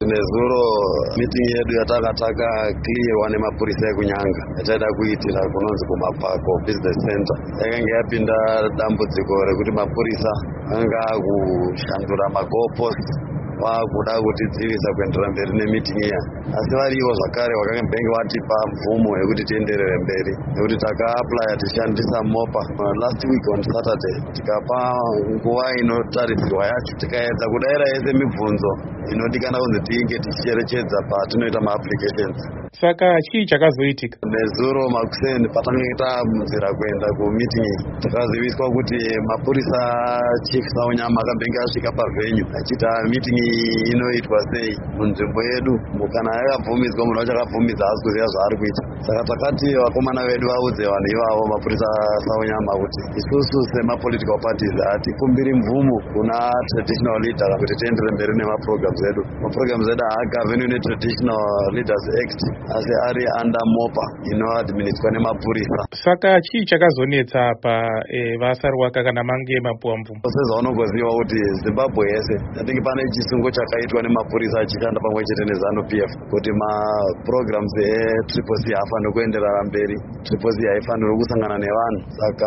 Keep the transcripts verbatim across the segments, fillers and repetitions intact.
Nezuro meeting yedu yatakataka clearwa nemapurisa ekunyanga yataida kuitira kunonzi kumapako business center yakanga yapinda dambudziko rekuti mapurisa anga akushandura magoalpost vakuda kutidzivisa kuenderera mberi nemeeting iya, asi variwo zvakare vakambenge vatipa mvumo yekuti tienderere mberi nekuti takaaplya tichishandisa mopa last week on Saturday, tikapa nguva inotarisirwa yacho tikaedza kudaira yese mibvunzo inodikana kunzi tinge tichicherechedza patinoita maapplications. Saka chii chakazoitika? Nezuro makuseni patange tamunzira kuenda kumeeting iyi takaziviswa kuti mapurisa chief Saunyama akambenge asvika pavenue achita meeting iyi inoitwa sei munzvimbo yedu. Kana yakabvumidzwa munhu wacho akabvumidza asi kuziva zvaari kuita. Saka takati vakomana vedu vaudze vanhu ivavo mapurisa Saunyama kuti isusu semapolitical parties hatikumbiri mvumo kuna traditional leader kuti tiendere mberi nemaprograms edu. Maprograms edu haagavenwe netraditional leaders act asi ari under mopa inoadministrwa nemapurisa. Saka chii chakazonetsa pa e, vasarwaka kana mange mapuwa mvumo? Sezvaunongoziva kuti Zimbabwe yese yatinge pane chisungo chakaitwa nemapurisa achishanda pamwe chete neZANU P F kuti maprograms etriple C haafaniri kuenderera mberi. Triple C haifaniri kusangana nevanhu. Saka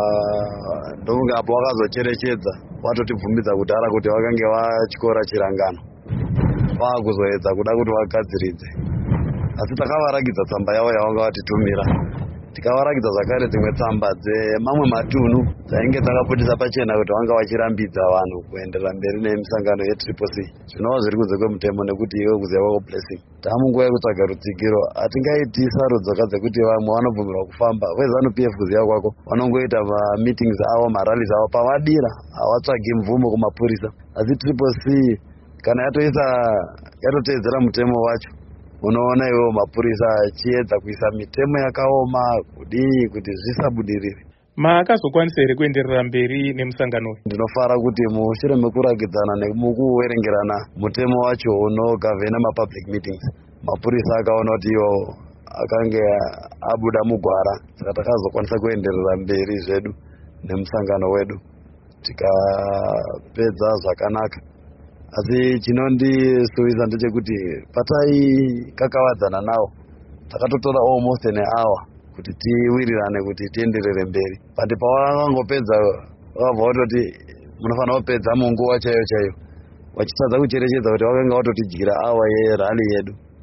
ndonga apo vakazocherechedza vatotibvumidza kudhara kuti vakange vachikora chirangano vakuzoedza kuda kuti vagadziridze, asi takavaragidza tsamba yavo yavanga vatitumira. Tikavaragidza zvakare dzimwe tsamba dzemamwe matunhu dzainge dzakaputisa pachena kuti vanga vachirambidza vanhu kuenderera mberi nemisangano yetriple C. Zvinova zviri kunze kwemutemo nekuti iwe kuziva kwako blessing. Tamunguva yekutsvaga rutsigiro, hatingaiti sarudzo dzekuti vamwe vanobvumirwa kufamba. VeZANU P F kuziva kwako vanongoita mameetings avo, marallies avo pavadira, havatsvagi mvumo kumapurisa. Asi triple C kana yatoisa yatoteedzera mutemo wacho, unoona iwewo mapurisa achiedza kuisa mitemo yakaoma kudii kuti zvisabudirire. Maakazokwanisa here kuenderera mberi nemusangano uyu? Ndinofara kuti mushure mekuragidzana nemukuverengerana mutemo wacho unogavhena mapublic meetings, mapurisa akaona kuti iwo akange abuda mugwara. Saka takazokwanisa kuenderera mberi zvedu nemusangano wedu tikapedza zvakanaka. Asi chinondisuvisa ndechekuti patai kakavadzana navo takatotora almost an hour kuti tiwirirane kuti tienderere mberi. But pavangopedza vakabva vatoti munofanira kupedza munguva chaiyo chaiyo, vachitadza kucherechedza kuti vakanga vatotidyira hour yerally yedu.